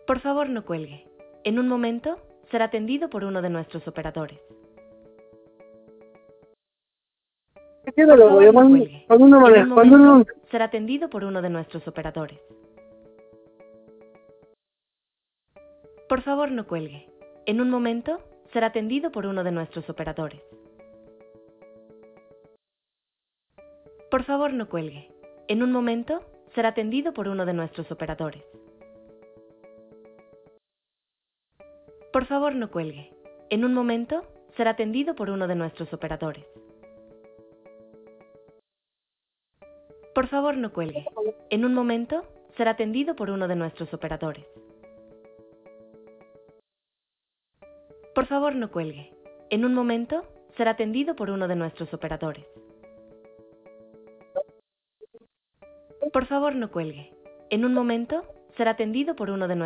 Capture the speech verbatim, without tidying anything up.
Por favor, no cuelgue. En un momento, será atendido por uno de nuestros operadores. ¿Qué Por lo favor, voy? no Cuando, cuelgue. cuando uno En maneja, un cuando uno... momento, será atendido por uno de nuestros operadores. Por favor, no cuelgue. En un momento, será atendido por uno de nuestros operadores. Por favor, no cuelgue. En un momento, será atendido por uno de nuestros operadores. Por favor, no cuelgue. En un momento, será atendido por uno de nuestros operadores. Por favor, no cuelgue. En un momento, será atendido por uno de nuestros operadores. Por favor, no cuelgue. En un momento, será atendido por uno de nuestros operadores. Por favor, no cuelgue. En un momento, será atendido por uno de nuestros